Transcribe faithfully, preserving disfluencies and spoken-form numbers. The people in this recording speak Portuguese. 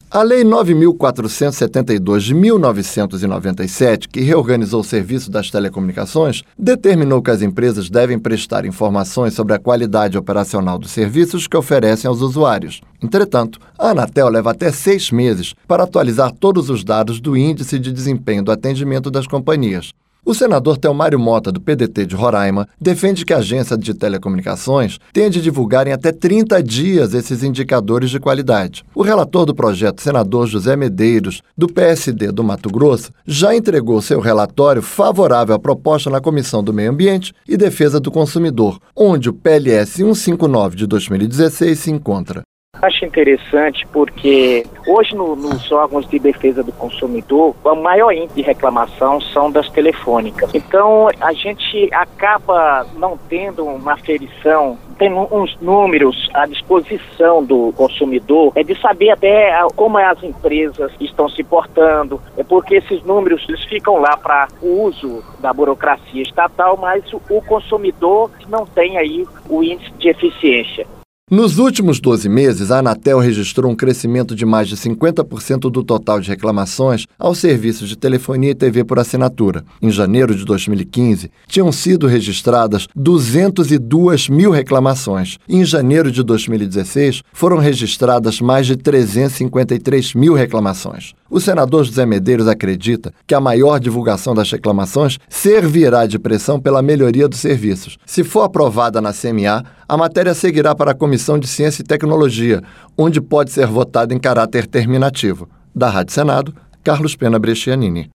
A Lei nove mil quatrocentos e setenta e dois de mil novecentos e noventa e sete, que reorganizou o serviço das telecomunicações, determinou que as empresas devem prestar informações sobre a qualidade operacional dos serviços que oferecem aos usuários. Entretanto, a Anatel leva até seis meses para atualizar todos os dados do Índice de Desempenho do Atendimento das Companhias. O senador Telmário Mota, do P D T de Roraima, defende que a agência de telecomunicações tenha de divulgar em até trinta dias esses indicadores de qualidade. O relator do projeto, senador José Medeiros, do P S D do Mato Grosso, já entregou seu relatório favorável à proposta na Comissão do Meio Ambiente e Defesa do Consumidor, onde o P L S cento e cinquenta e nove de dois mil e dezesseis se encontra. Acho interessante porque hoje no, nos órgãos de defesa do consumidor, o maior índice de reclamação são das telefônicas. Então a gente acaba não tendo uma aferição, tem uns números à disposição do consumidor, é de saber até como as empresas estão se portando, é porque esses números eles ficam lá para o uso da burocracia estatal, mas o, o consumidor não tem aí o índice de eficiência. Nos últimos doze meses, a Anatel registrou um crescimento de mais de cinquenta por cento do total de reclamações aos serviços de telefonia e T V por assinatura. Em janeiro de dois mil e quinze, tinham sido registradas duzentas e duas mil reclamações. E em janeiro de dois mil e dezesseis, foram registradas mais de trezentas e cinquenta e três mil reclamações. O senador José Medeiros acredita que a maior divulgação das reclamações servirá de pressão pela melhoria dos serviços. Se for aprovada na C M A, a matéria seguirá para a Comissão de Ciência e Tecnologia, onde pode ser votada em caráter terminativo. Da Rádio Senado, Carlos Pena Brescianini.